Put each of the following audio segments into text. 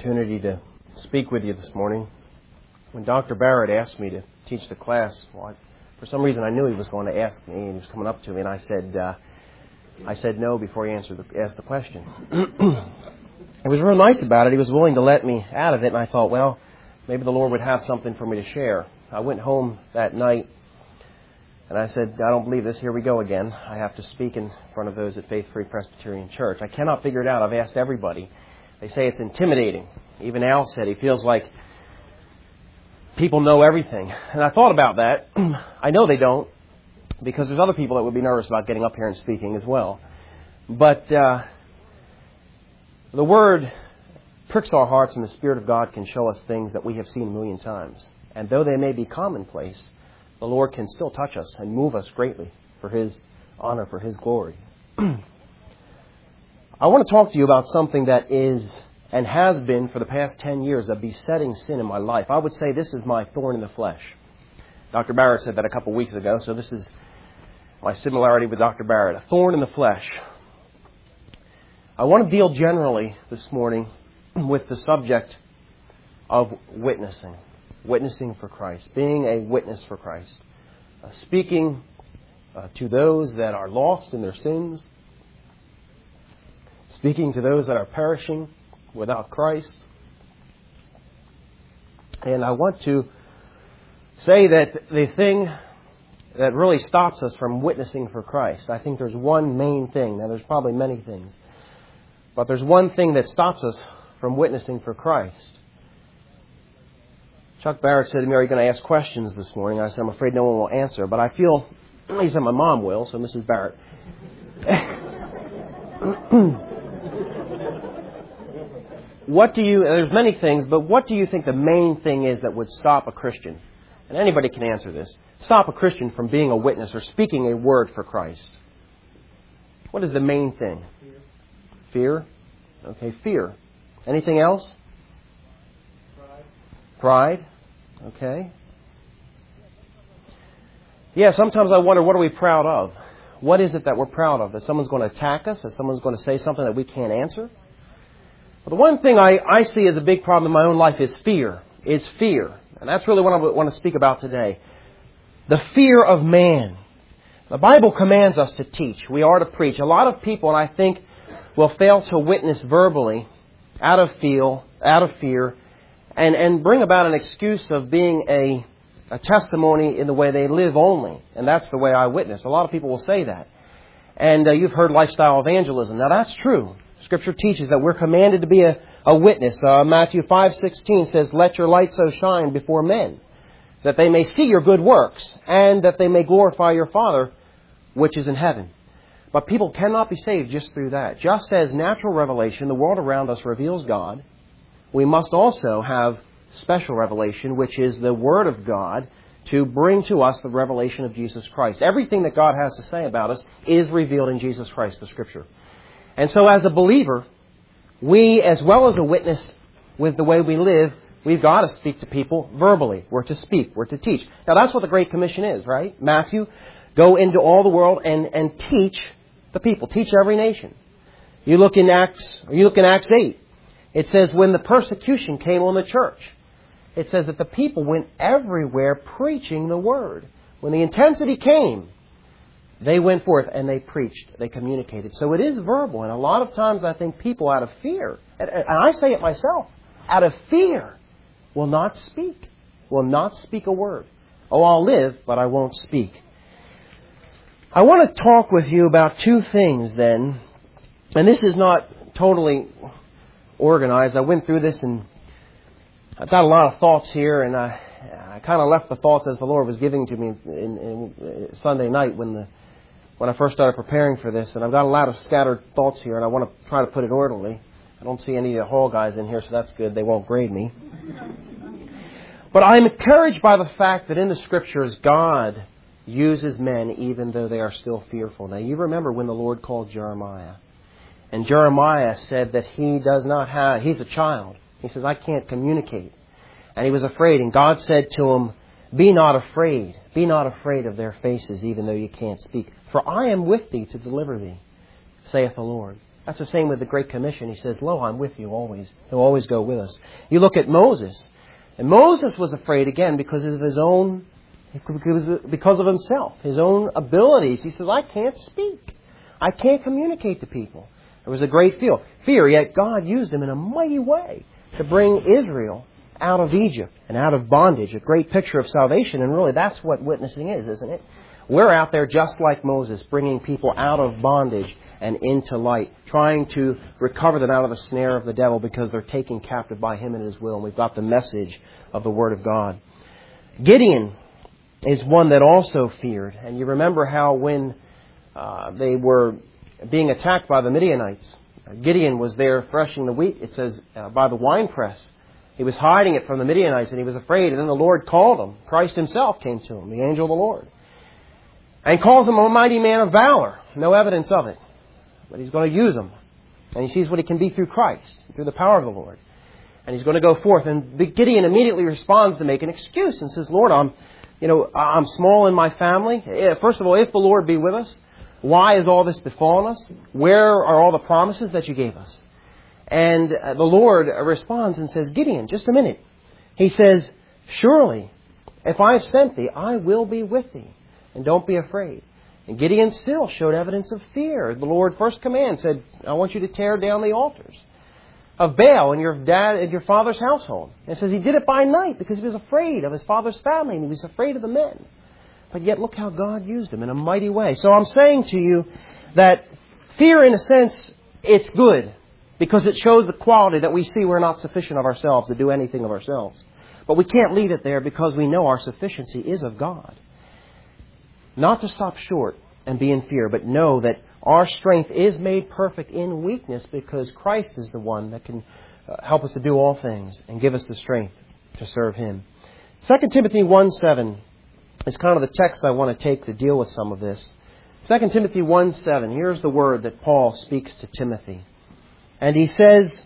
opportunity to speak with you this morning. When Dr. Barrett asked me to teach the class, for some reason I knew he was going to ask me, and he was coming up to me, and I said no before he asked the question. He was real nice about it. He was willing to let me out of it, and I thought, well, maybe the Lord would have something for me to share. I went home that night, and I said, I don't believe this. Here we go again. I have to speak in front of those at Faith Free Presbyterian Church. I cannot figure it out. I've asked everybody. They say it's intimidating. Even Al said he feels like people know everything. And I thought about that. I know they don't, because there's other people that would be nervous about getting up here and speaking as well. But the Word pricks our hearts, and the Spirit of God can show us things that we have seen a million times. And though they may be commonplace, the Lord can still touch us and move us greatly for His honor, for His glory. I want to talk to you about something that is and has been for the past 10 years a besetting sin in my life. I would say this is my thorn in the flesh. Dr. Barrett said that a couple weeks ago, so this is my similarity with Dr. Barrett. A thorn in the flesh. I want to deal generally this morning with the subject of witnessing. Witnessing for Christ. Being a witness for Christ. Speaking to those that are lost in their sins. Speaking to those that are perishing without Christ. And I want to say that the thing that really stops us from witnessing for Christ, I think there's one main thing. Now, there's probably many things. But there's one thing that stops us from witnessing for Christ. Chuck Barrett said to me, are you going to ask questions this morning? I said, I'm afraid no one will answer. But I feel, he said my mom will, so Mrs. Barrett. There's many things, but what do you think the main thing is that would stop a Christian? And anybody can answer this. Stop a Christian from being a witness or speaking a word for Christ. What is the main thing? Fear? Okay, fear. Anything else? Pride. Okay. Yeah, sometimes I wonder, what are we proud of? What is it that we're proud of? That someone's going to attack us? That someone's going to say something that we can't answer? But the one thing I see as a big problem in my own life is fear. It's fear. And that's really what I want to speak about today. The fear of man. The Bible commands us to teach. We are to preach. A lot of people, and I think, will fail to witness verbally out of fear, and bring about an excuse of being a testimony in the way they live only. And that's the way I witness. A lot of people will say that. And you've heard lifestyle evangelism. Now, that's true. Scripture teaches that we're commanded to be a witness. Matthew 5:16 says, let your light so shine before men, that they may see your good works, and that they may glorify your Father, which is in heaven. But people cannot be saved just through that. Just as natural revelation, the world around us reveals God, we must also have special revelation, which is the Word of God, to bring to us the revelation of Jesus Christ. Everything that God has to say about us is revealed in Jesus Christ, the Scripture. And so as a believer, we, as well as a witness with the way we live, we've got to speak to people verbally. We're to speak. We're to teach. Now, that's what the Great Commission is, right? Matthew, go into all the world and teach the people. Teach every nation. You look in Acts 8. It says when the persecution came on the church, it says that the people went everywhere preaching the Word. When the intensity came, they went forth and they preached. They communicated. So it is verbal. And a lot of times I think people out of fear, and I say it myself, out of fear will not speak. Will not speak a word. Oh, I'll live, but I won't speak. I want to talk with you about two things then. And this is not totally organized. I went through this and I've got a lot of thoughts here, and I kind of left the thoughts as the Lord was giving to me in Sunday night when I first started preparing for this. And I've got a lot of scattered thoughts here, and I want to try to put it orderly. I don't see any of the hall guys in here, so that's good. They won't grade me. But I'm encouraged by the fact that in the Scriptures, God uses men even though they are still fearful. Now, you remember when the Lord called Jeremiah. And Jeremiah said that he's a child. He says, I can't communicate. And he was afraid. And God said to him, be not afraid. Be not afraid of their faces, even though you can't speak. For I am with thee to deliver thee, saith the Lord. That's the same with the Great Commission. He says, lo, I'm with you always. He'll always go with us. You look at Moses. And Moses was afraid, again, because of himself, his own abilities. He says, I can't speak. I can't communicate to people. There was a great fear, yet God used him in a mighty way to bring Israel out of Egypt and out of bondage. A great picture of salvation, and really that's what witnessing is, isn't it? We're out there just like Moses, bringing people out of bondage and into light, trying to recover them out of the snare of the devil because they're taken captive by him and his will. And we've got the message of the Word of God. Gideon is one that also feared. And you remember how when they were being attacked by the Midianites, Gideon was there threshing the wheat, it says, by the winepress. He was hiding it from the Midianites and he was afraid. And then the Lord called him. Christ himself came to him, the angel of the Lord. And calls him a mighty man of valor. No evidence of it. But he's going to use him. And he sees what he can be through Christ, through the power of the Lord. And he's going to go forth. And Gideon immediately responds to make an excuse and says, Lord, I'm small in my family. First of all, if the Lord be with us, why has all this befallen us? Where are all the promises that you gave us? And the Lord responds and says, Gideon, just a minute. He says, surely, if I've sent thee, I will be with thee. And don't be afraid. And Gideon still showed evidence of fear. The Lord first command said, I want you to tear down the altars of Baal in your father's household. And it says he did it by night because he was afraid of his father's family and he was afraid of the men. But yet look how God used him in a mighty way. So I'm saying to you that fear, in a sense, it's good because it shows the quality that we see we're not sufficient of ourselves to do anything of ourselves. But we can't leave it there because we know our sufficiency is of God. Not to stop short and be in fear, but know that our strength is made perfect in weakness because Christ is the one that can help us to do all things and give us the strength to serve Him. 2 Timothy 1:7 is kind of the text I want to take to deal with some of this. 2 Timothy 1:7, here's the word that Paul speaks to Timothy. And he says,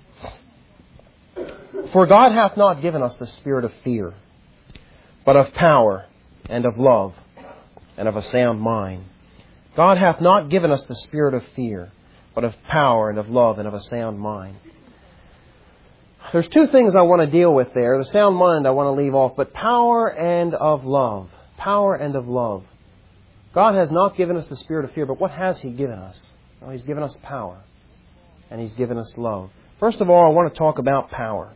For God hath not given us the spirit of fear, but of power and of love and of a sound mind. God hath not given us the spirit of fear, but of power and of love and of a sound mind. There's two things I want to deal with there. The sound mind I want to leave off, but power and of love. Power and of love. God has not given us the spirit of fear, but what has He given us? Well, He's given us power and He's given us love. First of all, I want to talk about power.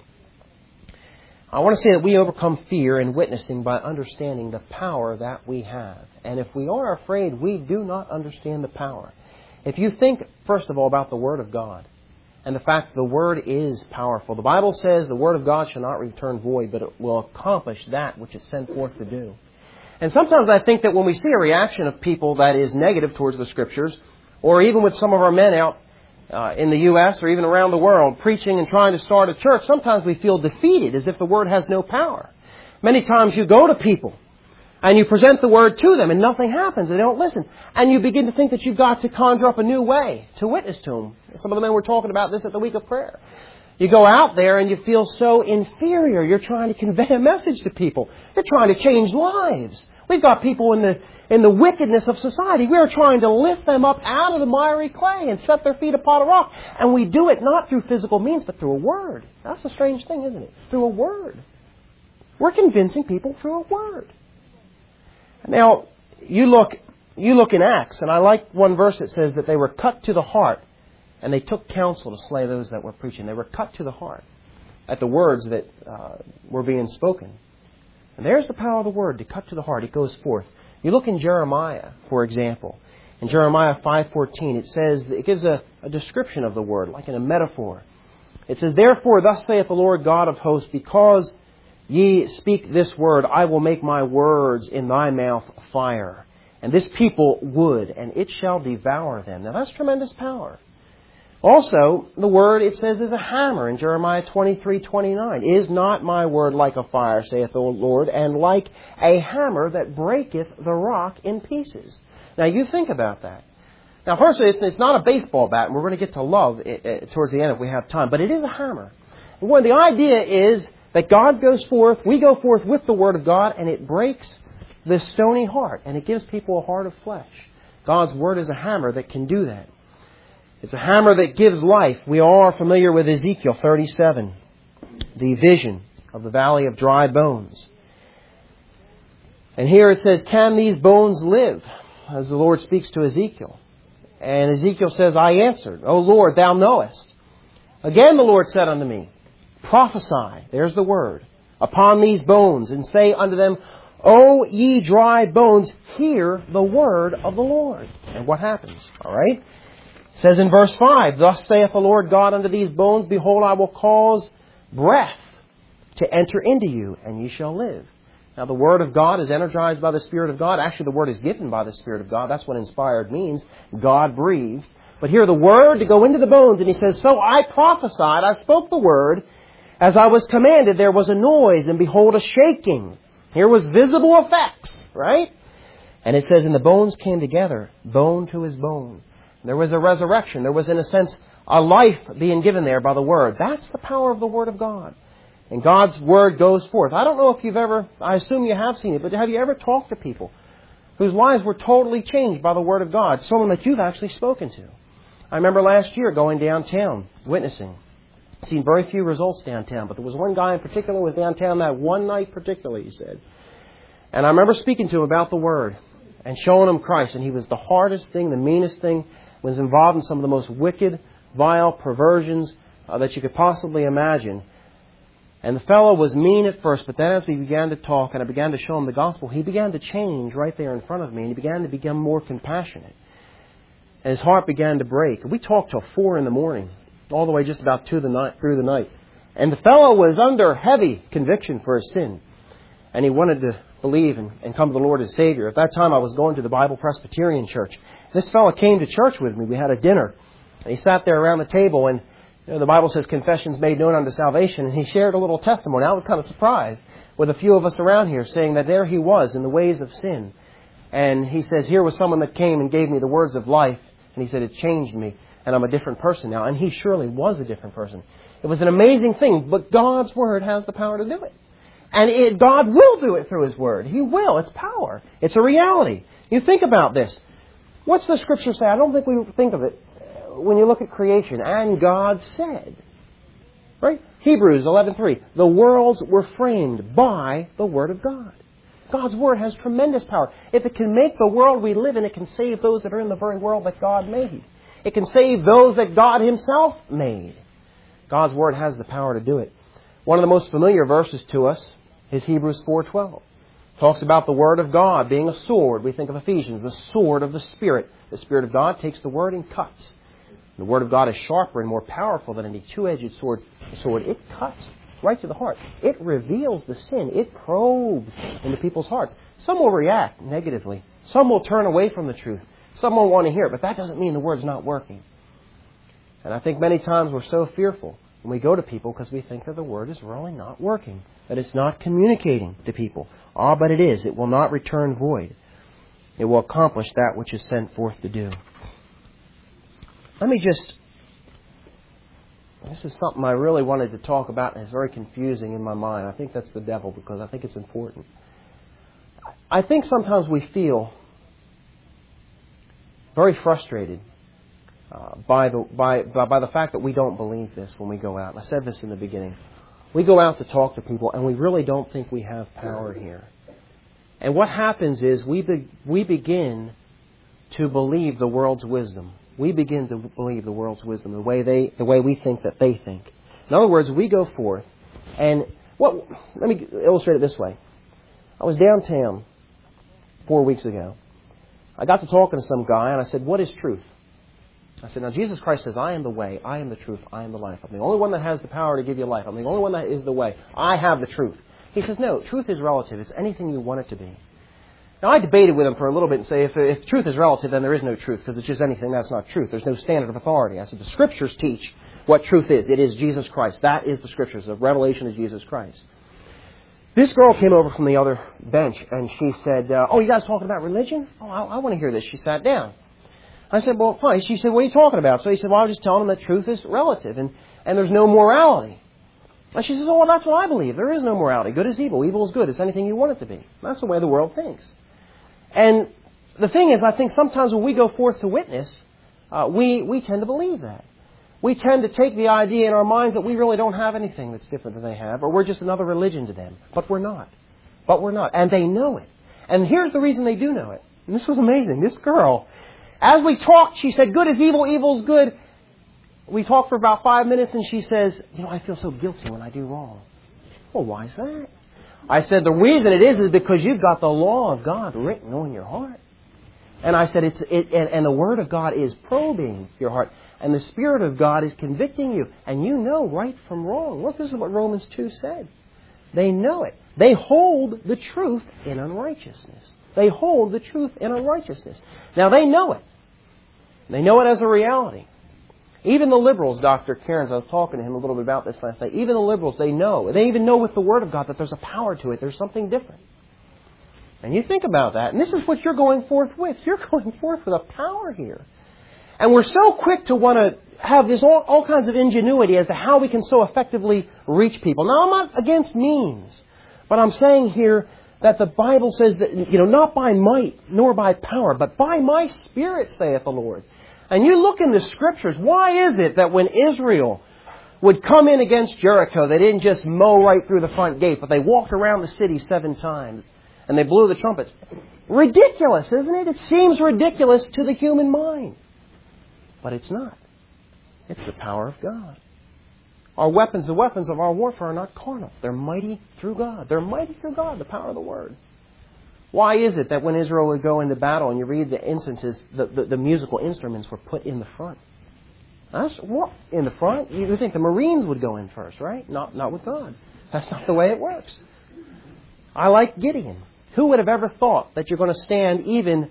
I want to say that we overcome fear in witnessing by understanding the power that we have. And if we are afraid, we do not understand the power. If you think, first of all, about the Word of God and the fact that the Word is powerful. The Bible says the Word of God shall not return void, but it will accomplish that which it's sent forth to do. And sometimes I think that when we see a reaction of people that is negative towards the Scriptures, or even with some of our men out in the U.S. or even around the world preaching and trying to start a church, sometimes we feel defeated as if the Word has no power. Many times you go to people and you present the Word to them and nothing happens. They don't listen. And you begin to think that you've got to conjure up a new way to witness to them. Some of the men were talking about this at the week of prayer. You go out there and you feel so inferior. You're trying to convey a message to people. You're trying to change lives. We've got people in the wickedness of society. We are trying to lift them up out of the miry clay and set their feet upon a rock. And we do it not through physical means, but through a word. That's a strange thing, isn't it? Through a word. We're convincing people through a word. Now, you look in Acts, and I like one verse that says that they were cut to the heart, and they took counsel to slay those that were preaching. They were cut to the heart at the words that were being spoken. And there's the power of the Word, to cut to the heart. It goes forth. You look in Jeremiah, for example. In Jeremiah 5:14, it says, it gives a description of the Word, like in a metaphor. It says, Therefore, thus saith the Lord God of hosts, because ye speak this word, I will make my words in thy mouth fire. And this people wood, and it shall devour them. Now that's tremendous power. Also, the word, it says, is a hammer in Jeremiah 23:29. Is not my word like a fire, saith the Lord, and like a hammer that breaketh the rock in pieces? Now, you think about that. Now, firstly, it's not a baseball bat, and we're going to get to love towards the end if we have time, but it is a hammer. And the idea is that God goes forth, we go forth with the Word of God, and it breaks the stony heart, and it gives people a heart of flesh. God's Word is a hammer that can do that. It's a hammer that gives life. We all are familiar with Ezekiel 37, the vision of the valley of dry bones. And here it says, can these bones live? As the Lord speaks to Ezekiel. And Ezekiel says, I answered, O Lord, thou knowest. Again the Lord said unto me, prophesy, there's the word, upon these bones, and say unto them, O ye dry bones, hear the word of the Lord. And what happens? All right. It says in verse 5, thus saith the Lord God unto these bones, behold, I will cause breath to enter into you, and ye shall live. Now, the Word of God is energized by the Spirit of God. Actually, the Word is given by the Spirit of God. That's what inspired means. God breathed. But here, the Word to go into the bones, and He says, so I prophesied, I spoke the Word. As I was commanded, there was a noise, and behold, a shaking. Here was visible effects, right? And it says, and the bones came together, bone to his bone. There was a resurrection. There was, in a sense, a life being given there by the Word. That's the power of the Word of God. And God's Word goes forth. I don't know if you've ever, I assume you have seen it, but have you ever talked to people whose lives were totally changed by the Word of God? Someone that you've actually spoken to. I remember last year going downtown, witnessing. Seen very few results downtown, but there was one guy in particular who was downtown that one night particularly, he said. And I remember speaking to him about the Word and showing him Christ. And he was the hardest thing, the meanest thing, was involved in some of the most wicked, vile perversions that you could possibly imagine. And the fellow was mean at first, but then as we began to talk and I began to show him the gospel, he began to change right there in front of me, and he began to become more compassionate. And his heart began to break. And we talked till 4 in the morning, all the way just about through the night. And the fellow was under heavy conviction for his sin. And he wanted to believe and come to the Lord as Savior. At that time, I was going to the Bible Presbyterian Church. This fellow came to church with me. We had a dinner. And he sat there around the table, and the Bible says confessions made known unto salvation. And he shared a little testimony. I was kind of surprised with a few of us around here saying that there he was in the ways of sin. And he says, here was someone that came and gave me the words of life. And he said, it changed me. And I'm a different person now. And he surely was a different person. It was an amazing thing. But God's Word has the power to do it. And God will do it through His Word. He will. It's power. It's a reality. You think about this. What's the Scripture say? I don't think we think of it when you look at creation. And God said. Right? Hebrews 11:3. The worlds were framed by the Word of God. God's Word has tremendous power. If it can make the world we live in, it can save those that are in the very world that God made. It can save those that God Himself made. God's Word has the power to do it. One of the most familiar verses to us is Hebrews 4:12. Talks about the Word of God being a sword. We think of Ephesians, the sword of the Spirit. The Spirit of God takes the Word and cuts. The Word of God is sharper and more powerful than any two-edged sword. It cuts right to the heart. It reveals the sin. It probes into people's hearts. Some will react negatively. Some will turn away from the truth. Some won't want to hear it, but that doesn't mean the Word's not working. And I think many times we're so fearful when we go to people because we think that the Word is really not working, that it's not communicating to people. Ah, but it is. It will not return void. It will accomplish that which is sent forth to do. This is something I really wanted to talk about, and it's very confusing in my mind. I think that's the devil because I think it's important. I think sometimes we feel very frustrated by the fact that we don't believe this when we go out. I said this in the beginning. We go out to talk to people, and we really don't think we have power here. And what happens is we begin to believe the world's wisdom. We begin to believe the world's wisdom, the way we think that they think. In other words, we go forth, and let me illustrate it this way. I was downtown 4 weeks ago. I got to talking to some guy, and I said, what is truth? I said, now Jesus Christ says, I am the way, I am the truth, I am the life. I'm the only one that has the power to give you life. I'm the only one that is the way. I have the truth. He says, no, truth is relative. It's anything you want it to be. Now, I debated with him for a little bit and say, if truth is relative, then there is no truth, because it's just anything that's not truth. There's no standard of authority. I said, the Scriptures teach what truth is. It is Jesus Christ. That is the Scriptures. The revelation is Jesus Christ. This girl came over from the other bench, and she said, oh, you guys talking about religion? Oh, I want to hear this. She sat down. I said, well, fine. She said, what are you talking about? So he said, well, I was just telling them that truth is relative, and there's no morality. And she says, oh, well, that's what I believe. There is no morality. Good is evil. Evil is good. It's anything you want it to be. That's the way the world thinks. And the thing is, I think sometimes when we go forth to witness, we tend to believe that. We tend to take the idea in our minds that we really don't have anything that's different than they have, or we're just another religion to them. But we're not. But we're not. And they know it. And here's the reason they do know it. And this was amazing. This girl, as we talked, she said, good is evil, evil is good. We talked for about 5 minutes and she says, I feel so guilty when I do wrong. Well, why is that? I said, the reason it is because you've got the law of God written on your heart. And I said, and the Word of God is probing your heart. And the Spirit of God is convicting you. And you know right from wrong. Look, this is what Romans 2 said. They know it. They hold the truth in unrighteousness. They hold the truth in unrighteousness. Now, they know it. They know it as a reality. Even the liberals, Dr. Cairns, I was talking to him a little bit about this last night. Even the liberals, they know. They even know with the Word of God that there's a power to it. There's something different. And you think about that. And this is what you're going forth with. You're going forth with a power here. And we're so quick to want to have this all kinds of ingenuity as to how we can so effectively reach people. Now, I'm not against means. But I'm saying here that the Bible says that, not by might nor by power, but by my Spirit, saith the Lord. And you look in the Scriptures, why is it that when Israel would come in against Jericho, they didn't just mow right through the front gate, but they walked around the city 7 times and they blew the trumpets? Ridiculous, isn't it? It seems ridiculous to the human mind. But it's not. It's the power of God. Our weapons, the weapons of our warfare are not carnal. They're mighty through God. They're mighty through God, the power of the Word. Why is it that when Israel would go into battle, and you read the instances, the musical instruments were put in the front? That's what? In the front? You think the Marines would go in first, right? Not with God. That's not the way it works. I like Gideon. Who would have ever thought that you're going to stand even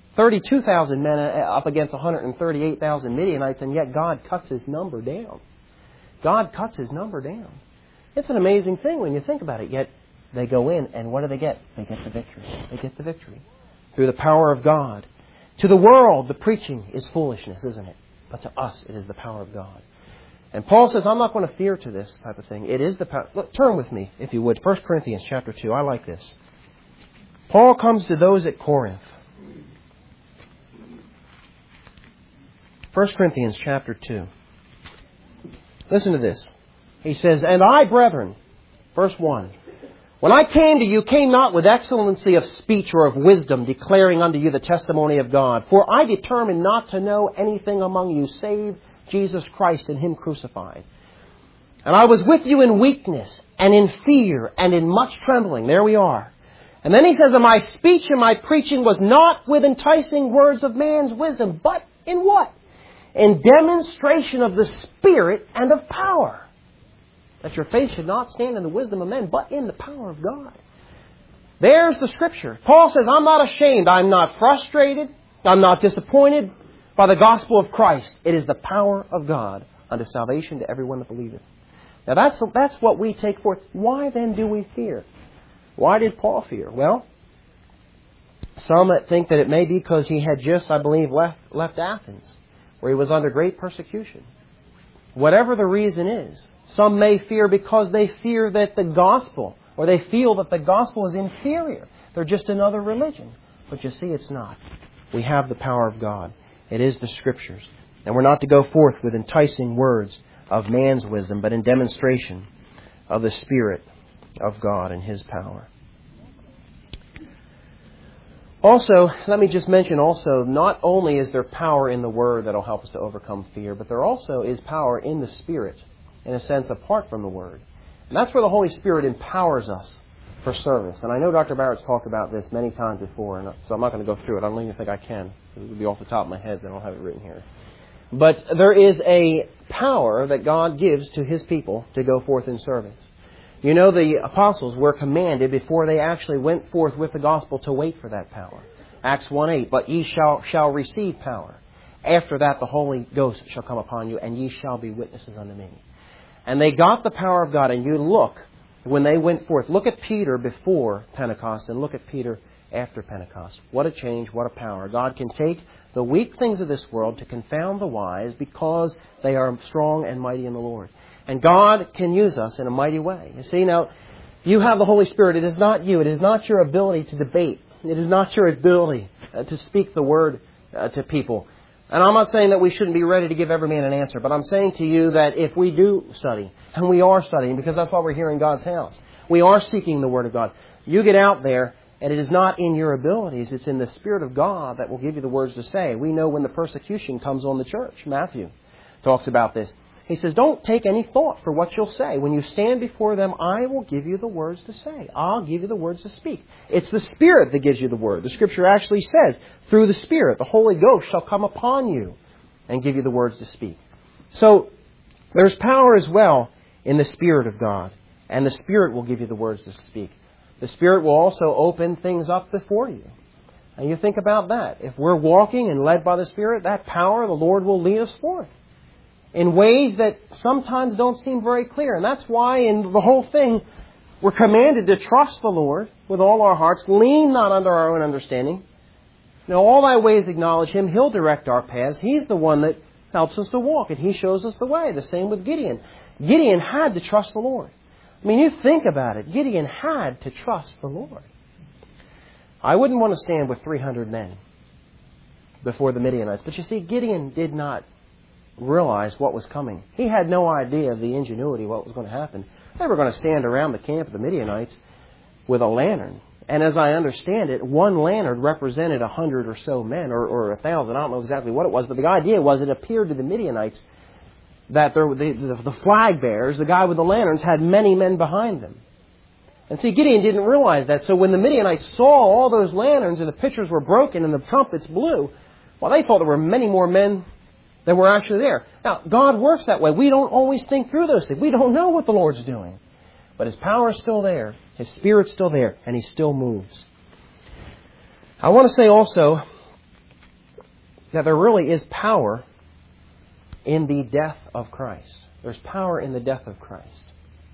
32,000 men up against 138,000 Midianites, and yet God cuts his number down? God cuts his number down. It's an amazing thing when you think about it. Yet they go in, and what do they get? They get the victory. They get the victory through the power of God. To the world, the preaching is foolishness, isn't it? But to us, it is the power of God. And Paul says, I'm not going to fear to this type of thing. It is the power. Look, turn with me, if you would. 1 Corinthians chapter 2. I like this. Paul comes to those at Corinth. 1 Corinthians chapter 2. Listen to this. He says, And I, brethren, verse 1, when I came to you, came not with excellency of speech or of wisdom, declaring unto you the testimony of God. For I determined not to know anything among you, save Jesus Christ and Him crucified. And I was with you in weakness, and in fear, and in much trembling. There we are. And then he says, And my speech and my preaching was not with enticing words of man's wisdom, but in what? In demonstration of the Spirit and of power. That your faith should not stand in the wisdom of men, but in the power of God. There's the Scripture. Paul says, I'm not ashamed. I'm not frustrated. I'm not disappointed by the gospel of Christ. It is the power of God unto salvation to everyone that believeth. Now that's what we take forth. Why then do we fear? Why did Paul fear? Well, some think that it may be because he had just, I believe, left Athens, where he was under great persecution. Whatever the reason is, some may fear because they fear that the gospel, or they feel that the gospel is inferior. They're just another religion. But you see, it's not. We have the power of God. It is the Scriptures. And we're not to go forth with enticing words of man's wisdom, but in demonstration of the Spirit of God and His power. Also, let me just mention also, not only is there power in the Word that will help us to overcome fear, but there also is power in the Spirit, in a sense, apart from the Word. And that's where the Holy Spirit empowers us for service. And I know Dr. Barrett's talked about this many times before, and so I'm not going to go through it. I don't even think I can. It would be off the top of my head, then I don't have it written here. But there is a power that God gives to His people to go forth in service. You know, the apostles were commanded before they actually went forth with the gospel to wait for that power. Acts 1:8, But ye shall receive power. After that the Holy Ghost shall come upon you, and ye shall be witnesses unto me. And they got the power of God. And you look, when they went forth, look at Peter before Pentecost and look at Peter after Pentecost. What a change, what a power. God can take the weak things of this world to confound the wise because they are strong and mighty in the Lord. And God can use us in a mighty way. You see, now, you have the Holy Spirit. It is not you. It is not your ability to debate. It is not your ability to speak the Word to people. And I'm not saying that we shouldn't be ready to give every man an answer, but I'm saying to you that if we do study, and we are studying, because that's why we're here in God's house, we are seeking the Word of God. You get out there, and it is not in your abilities, it's in the Spirit of God that will give you the words to say. We know when the persecution comes on the church. Matthew talks about this. He says, don't take any thought for what you'll say. When you stand before them, I will give you the words to say. I'll give you the words to speak. It's the Spirit that gives you the word. The Scripture actually says, through the Spirit, the Holy Ghost shall come upon you and give you the words to speak. So, there's power as well in the Spirit of God. And the Spirit will give you the words to speak. The Spirit will also open things up before you. And you think about that. If we're walking and led by the Spirit, that power, the Lord will lead us forth in ways that sometimes don't seem very clear. And that's why in the whole thing, we're commanded to trust the Lord with all our hearts, lean not unto our own understanding. Now, all thy ways acknowledge Him. He'll direct our paths. He's the one that helps us to walk, and He shows us the way. The same with Gideon. Gideon had to trust the Lord. I mean, you think about it. Gideon had to trust the Lord. I wouldn't want to stand with 300 men before the Midianites. But you see, Gideon did not realize what was coming. He had no idea of the ingenuity of what was going to happen. They were going to stand around the camp of the Midianites with a lantern. And as I understand it, one lantern represented 100 or so men, or 1,000. I don't know exactly what it was. But the idea was it appeared to the Midianites that the flag bearers, the guy with the lanterns, had many men behind them. And see, Gideon didn't realize that. So when the Midianites saw all those lanterns and the pitchers were broken and the trumpets blew, well, they thought there were many more men than were actually there. Now, God works that way. We don't always think through those things. We don't know what the Lord's doing. But His power is still there. His Spirit's still there. And He still moves. I want to say also that there really is power in the death of Christ. There's power in the death of Christ.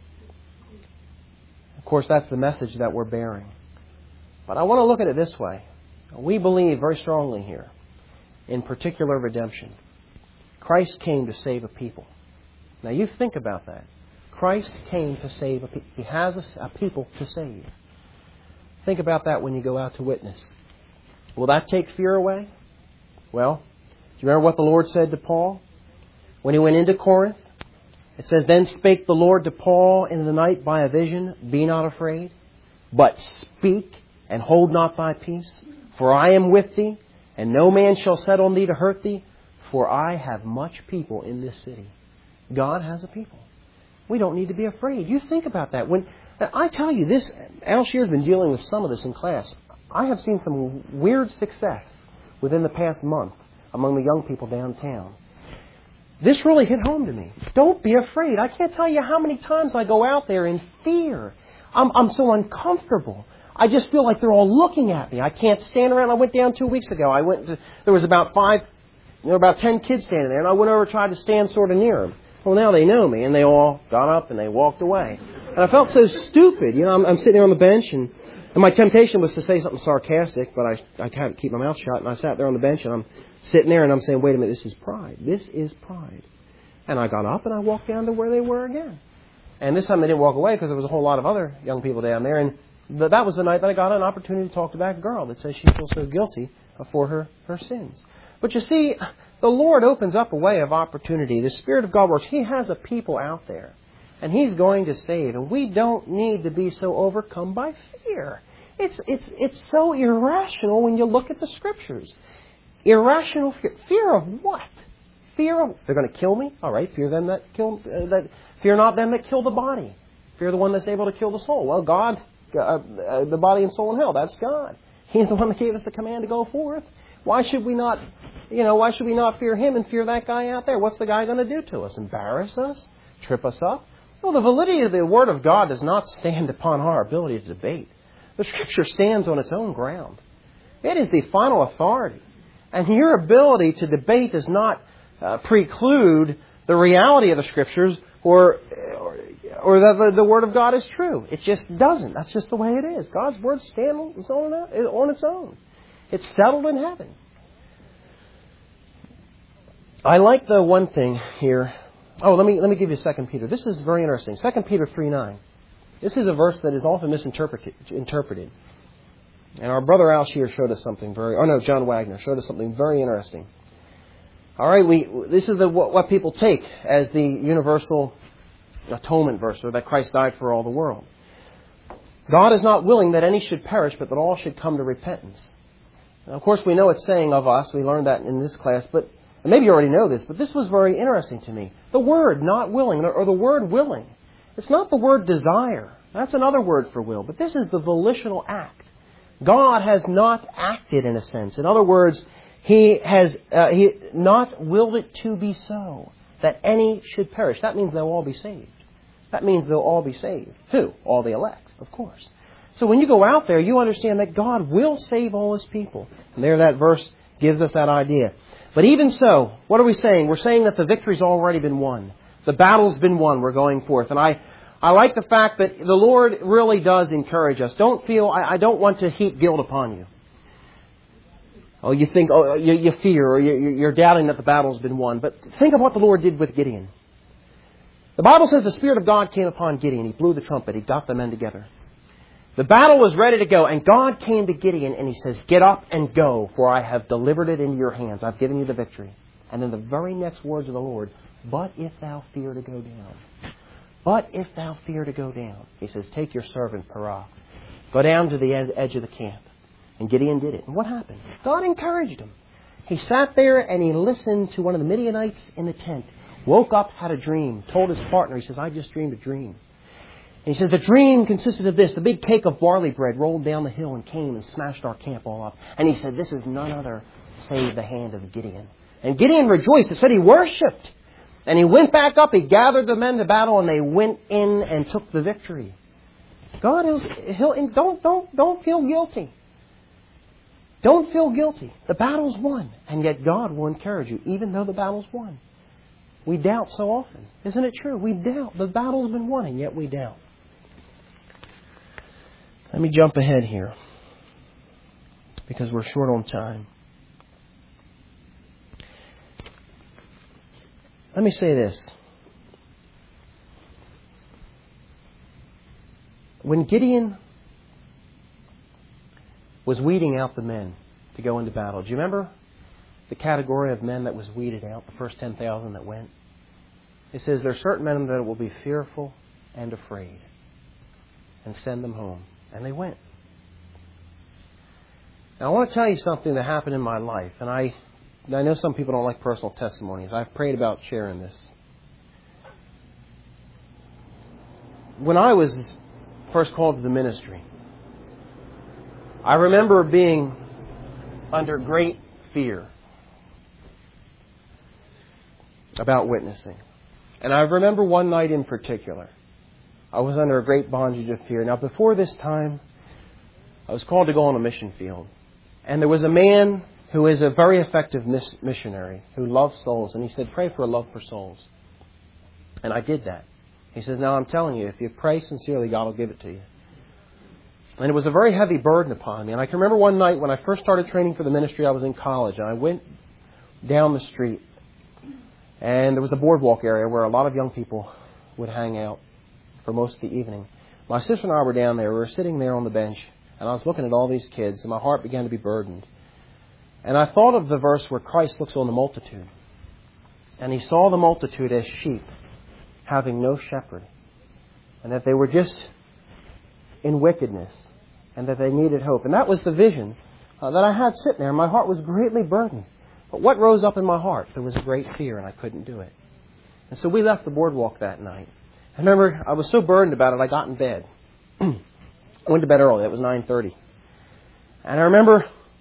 Of course, that's the message that we're bearing. But I want to look at it this way. We believe very strongly here in particular redemption. Christ came to save a people. Now you think about that. Christ came to save a people. He has a people to save. Think about that when you go out to witness. Will that take fear away? Well, do you remember what the Lord said to Paul when he went into Corinth? It says, Then spake the Lord to Paul in the night by a vision, Be not afraid, but speak, and hold not thy peace. For I am with thee, and no man shall set on thee to hurt thee. For I have much people in this city. God has a people. We don't need to be afraid. You think about that. When I tell you this, Al Shear's been dealing with some of this in class. I have seen some weird success within the past month among the young people downtown. This really hit home to me. Don't be afraid. I can't tell you how many times I go out there in fear. I'm so uncomfortable. I just feel like they're all looking at me. I can't stand around. I went down 2 weeks ago. There was about 10 kids standing there, and I went over and tried to stand sort of near them. Well, now they know me, and they all got up and they walked away. And I felt so stupid. You know, I'm sitting there on the bench, and my temptation was to say something sarcastic, but I can't keep my mouth shut. And I sat there on the bench, and I'm sitting there, and I'm saying, wait a minute, this is pride. This is pride. And I got up, and I walked down to where they were again. And this time they didn't walk away because there was a whole lot of other young people down there. And that was the night that I got an opportunity to talk to that girl that says she feels so guilty for her sins. But you see, the Lord opens up a way of opportunity. The Spirit of God works. He has a people out there. And He's going to save. And we don't need to be so overcome by fear. It's so irrational when you look at the Scriptures. Irrational fear. Fear of what? Fear of they're going to kill me? All right, fear them fear not them that kill the body. Fear the one that's able to kill the soul. Well, God, the body and soul in hell, that's God. He's the one that gave us the command to go forth. Why should we not fear Him and fear that guy out there? What's the guy going to do to us? Embarrass us? Trip us up? Well, the validity of the Word of God does not stand upon our ability to debate. The Scripture stands on its own ground. It is the final authority. And your ability to debate does not preclude the reality of the Scriptures or that the Word of God is true. It just doesn't. That's just the way it is. God's Word stands on its own. It's settled in heaven. I like the one thing here. Oh, let me give you 2 Peter. This is very interesting. 2 Peter 3:9. This is a verse that is often misinterpreted. And our brother Al Shear showed us something John Wagner showed us something very interesting. All right, this is what people take as the universal atonement verse, or that Christ died for all the world. God is not willing that any should perish, but that all should come to repentance. And of course, we know it's saying of us. We learned that in this class, but and maybe you already know this, but this was very interesting to me. The word not willing, or the word willing, it's not the word desire. That's another word for will, but this is the volitional act. God has not acted in a sense. In other words, He has not willed it to be so, that any should perish. That means they'll all be saved. That means they'll all be saved. Who? All the elect, of course. So when you go out there, you understand that God will save all His people. And there that verse gives us that idea. But even so, what are we saying? We're saying that the victory's already been won. The battle's been won. We're going forth. And I like the fact that the Lord really does encourage us. Don't feel, I don't want to heap guilt upon you. Oh, you think, you fear, or you're doubting that the battle's been won. But think of what the Lord did with Gideon. The Bible says the Spirit of God came upon Gideon. He blew the trumpet. He got the men together. The battle was ready to go, and God came to Gideon and He says, "Get up and go, for I have delivered it into your hands. I've given you the victory." And then the very next words of the Lord, "But if thou fear to go down, but if thou fear to go down," He says, "take your servant Parah, go down to the edge of the camp." And Gideon did it. And what happened? God encouraged him. He sat there and he listened to one of the Midianites in the tent. Woke up, had a dream, told his partner, he says, "I just dreamed a dream." And he said, "The dream consisted of this. The big cake of barley bread rolled down the hill and came and smashed our camp all up." And he said, "This is none other save the hand of Gideon." And Gideon rejoiced. It said he worshipped. And he went back up. He gathered the men to battle and they went in and took the victory. God is, don't feel guilty. Don't feel guilty. The battle's won. And yet God will encourage you, even though the battle's won. We doubt so often. Isn't it true? We doubt. The battle's been won, and yet we doubt. Let me jump ahead here, because we're short on time. Let me say this. When Gideon was weeding out the men to go into battle, do you remember the category of men that was weeded out, the first 10,000 that went? It says there are certain men that will be fearful and afraid, and send them home. And they went. Now I want to tell you something that happened in my life, and I know some people don't like personal testimonies. I've prayed about sharing this. When I was first called to the ministry, I remember being under great fear about witnessing. And I remember one night in particular, I was under a great bondage of fear. Now, before this time, I was called to go on a mission field. And there was a man who is a very effective missionary who loves souls. And he said, "Pray for a love for souls." And I did that. He says, "Now I'm telling you, if you pray sincerely, God will give it to you." And it was a very heavy burden upon me. And I can remember one night when I first started training for the ministry, I was in college. And I went down the street. And there was a boardwalk area where a lot of young people would hang out for most of the evening. My sister and I were down there. We were sitting there on the bench. And I was looking at all these kids. And my heart began to be burdened. And I thought of the verse where Christ looks on the multitude. And He saw the multitude as sheep, having no shepherd. And that they were just in wickedness. And that they needed hope. And that was the vision that I had sitting there. My heart was greatly burdened. But what rose up in my heart? There was a great fear, and I couldn't do it. And so we left the boardwalk that night. I remember I was so burdened about it, I got in bed. I went to bed early. It was 9:30. And I remember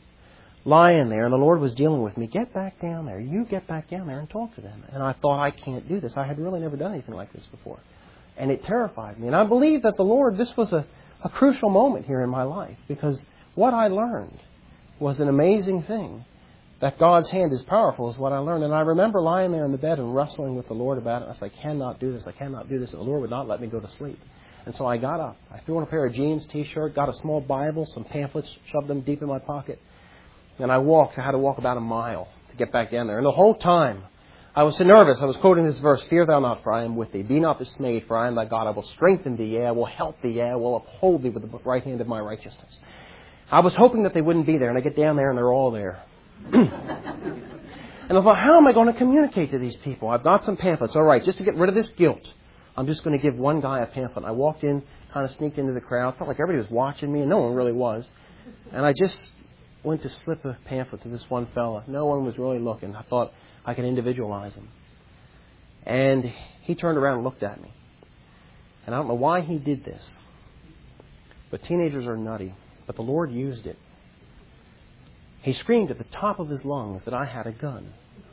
lying there, and the Lord was dealing with me. "Get back down there. You get back down there and talk to them." And I thought, I can't do this. I had really never done anything like this before. And it terrified me. And I believe that the Lord, this was a crucial moment here in my life, because what I learned was an amazing thing. That God's hand is powerful is what I learned. And I remember lying there in the bed and wrestling with the Lord about it. I said, "I cannot do this. I cannot do this." And the Lord would not let me go to sleep. And so I got up. I threw on a pair of jeans, T-shirt, got a small Bible, some pamphlets, shoved them deep in my pocket. And I walked. I had to walk about a mile to get back down there. And the whole time, I was so nervous. I was quoting this verse, "Fear thou not, for I am with thee. Be not dismayed, for I am thy God. I will strengthen thee. Yea, I will help thee. Yea, I will uphold thee with the right hand of my righteousness." I was hoping that they wouldn't be there. And I get down there and they're all there. And I thought, how am I going to communicate to these people? I've got some pamphlets. All right, just to get rid of this guilt, I'm just going to give one guy a pamphlet. I walked in, kind of sneaked into the crowd. Felt like everybody was watching me, and no one really was. And I just went to slip a pamphlet to this one fella. No one was really looking. I thought I could individualize him. And he turned around and looked at me. And I don't know why he did this. But teenagers are nutty. But the Lord used it. He screamed at the top of his lungs that I had a gun.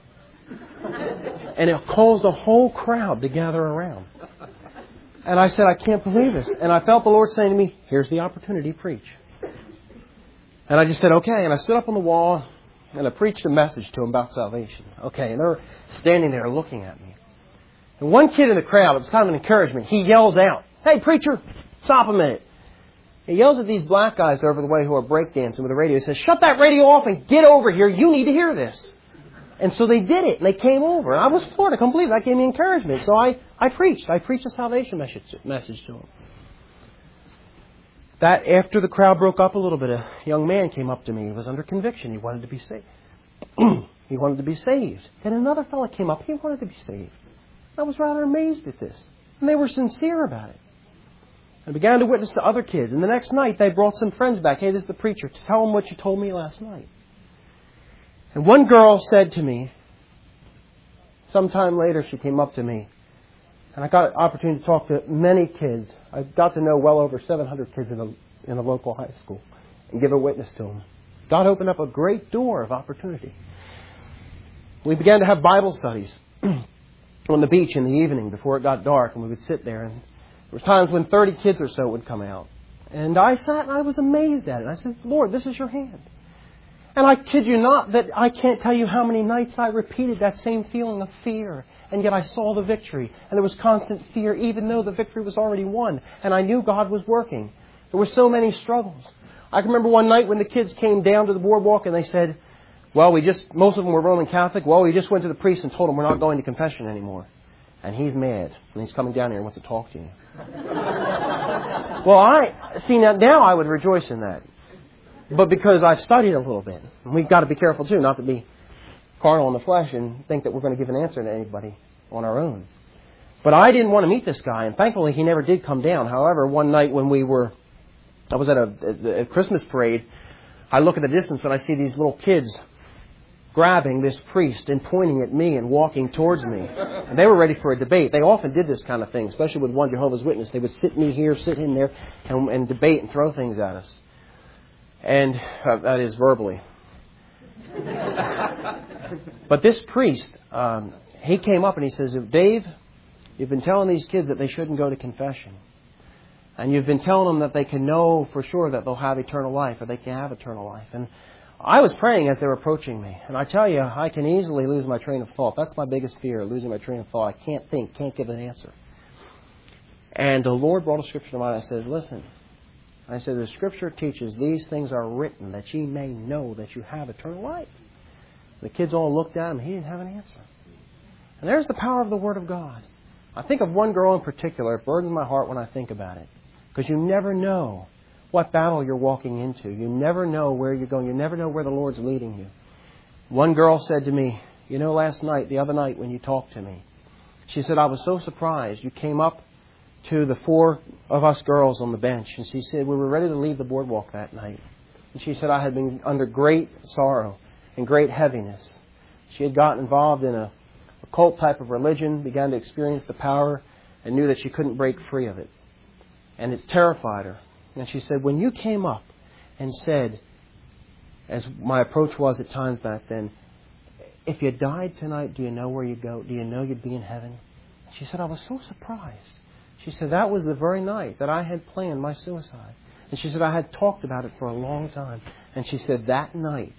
And it caused the whole crowd to gather around. And I said, I can't believe this. And I felt the Lord saying to me, here's the opportunity, preach. And I just said, okay. And I stood up on the wall and I preached a message to them about salvation. Okay. And they're standing there looking at me. And one kid in the crowd, it was kind of an encouragement, he yells out, hey, preacher, stop a minute. He yells at these black guys over the way who are breakdancing with the radio. He says, shut that radio off and get over here. You need to hear this. And so they did it, and they came over. And I was floored. I couldn't believe it. That gave me encouragement. So I preached. I preached a salvation message to them. That after the crowd broke up a little bit, a young man came up to me. He was under conviction. He wanted to be saved. He wanted to be saved. And another fellow came up. He wanted to be saved. I was rather amazed at this. And they were sincere about it. I began to witness to other kids. And the next night, they brought some friends back. Hey, this is the preacher. Tell them what you told me last night. And one girl said to me, sometime later she came up to me, and I got an opportunity to talk to many kids. I got to know well over 700 kids in a local high school and give a witness to them. God opened up a great door of opportunity. We began to have Bible studies on the beach in the evening before it got dark, and we would sit there. And there were times when 30 kids or so would come out. And I sat and I was amazed at it. I said, Lord, this is your hand. And I kid you not that I can't tell you how many nights I repeated that same feeling of fear. And yet I saw the victory. And there was constant fear even though the victory was already won. And I knew God was working. There were so many struggles. I can remember one night when the kids came down to the boardwalk and they said, well, most of them were Roman Catholic. Well, we just went to the priest and told him we're not going to confession anymore. And he's mad. And he's coming down here and wants to talk to you. Well, now I would rejoice in that. But because I've studied a little bit, and we've got to be careful too, not to be carnal in the flesh and think that we're going to give an answer to anybody on our own. But I didn't want to meet this guy, and thankfully he never did come down. However, one night when I was at a Christmas parade, I look at the distance and I see these little kids grabbing this priest and pointing at me and walking towards me. And they were ready for a debate. They often did this kind of thing, especially with one Jehovah's Witness. They would sit me here, sit him there, and debate and throw things at us. And that is verbally. But this priest, he came up and he says, Dave, you've been telling these kids that they shouldn't go to confession. And you've been telling them that they can know for sure that they'll have eternal life, or they can have eternal life. And I was praying as they were approaching me. And I tell you, I can easily lose my train of thought. That's my biggest fear, losing my train of thought. I can't think, can't give an answer. And the Lord brought a scripture to mind. I said, listen. I said, the Scripture teaches these things are written that ye may know that you have eternal life. The kids all looked at him. He didn't have an answer. And there's the power of the Word of God. I think of one girl in particular. It burdens my heart when I think about it. Because you never know what battle you're walking into. You never know where you're going. You never know where the Lord's leading you. One girl said to me, the other night when you talked to me, she said, I was so surprised. You came up to the 4 of us girls on the bench. And she said, we were ready to leave the boardwalk that night. And she said, I had been under great sorrow and great heaviness. She had gotten involved in a cult type of religion, began to experience the power, and knew that she couldn't break free of it. And it terrified her. And she said, when you came up and said, as my approach was at times back then, if you died tonight, do you know where you'd go? Do you know you'd be in heaven? She said, I was so surprised. She said, that was the very night that I had planned my suicide. And she said, I had talked about it for a long time. And she said, that night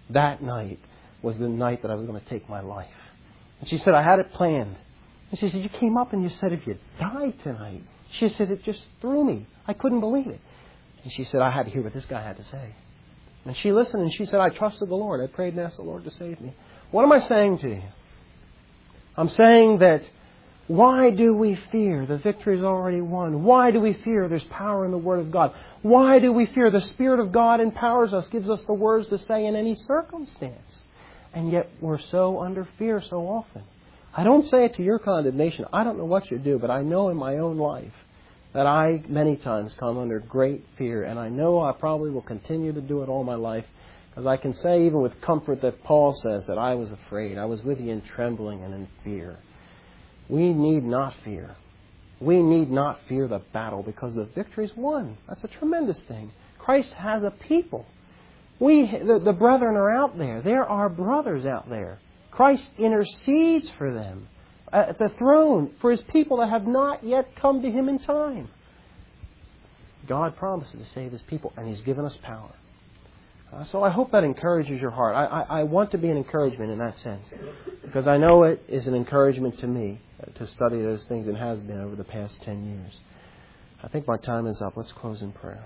was the night that I was going to take my life. And she said, I had it planned. And she said, you came up and you said, if you died tonight. She said, it just threw me. I couldn't believe it. And she said, I had to hear what this guy had to say. And she listened and she said, I trusted the Lord. I prayed and asked the Lord to save me. What am I saying to you? I'm saying that why do we fear? The victory is already won. Why do we fear? There's power in the Word of God. Why do we fear? The Spirit of God empowers us, gives us the words to say in any circumstance. And yet we're so under fear so often. I don't say it to your condemnation. I don't know what you do, but I know in my own life that I many times come under great fear. And I know I probably will continue to do it all my life. Because I can say even with comfort that Paul says that I was afraid. I was with you in trembling and in fear. We need not fear. We need not fear the battle because the victory's won. That's a tremendous thing. Christ has a people. The brethren are out there. There are brothers out there. Christ intercedes for them at the throne for His people that have not yet come to Him in time. God promises to save His people, and He's given us power. So I hope that encourages your heart. I want to be an encouragement in that sense, because I know it is an encouragement to me to study those things and has been over the past 10 years. I think my time is up. Let's close in prayer.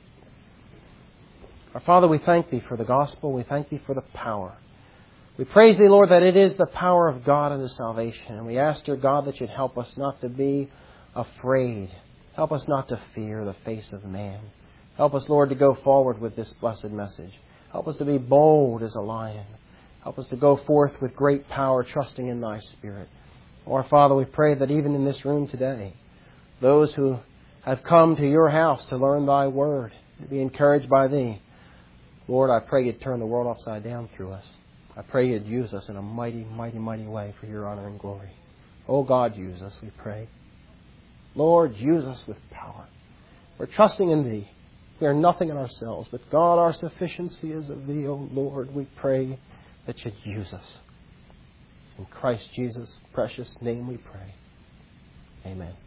Our Father, we thank Thee for the gospel. We thank Thee for the power. We praise Thee, Lord, that it is the power of God unto salvation. And we ask, dear God, that You'd help us not to be afraid. Help us not to fear the face of man. Help us, Lord, to go forward with this blessed message. Help us to be bold as a lion. Help us to go forth with great power, trusting in Thy Spirit. Our Father, we pray that even in this room today, those who have come to Your house to learn Thy Word, to be encouraged by Thee, Lord, I pray You'd turn the world upside down through us. I pray You'd use us in a mighty, mighty, mighty way for Your honor and glory. Oh God, use us, we pray. Lord, use us with power. We're trusting in Thee. We are nothing in ourselves, but God, our sufficiency is of Thee, O Lord. We pray that You'd use us. In Christ Jesus' precious name we pray. Amen.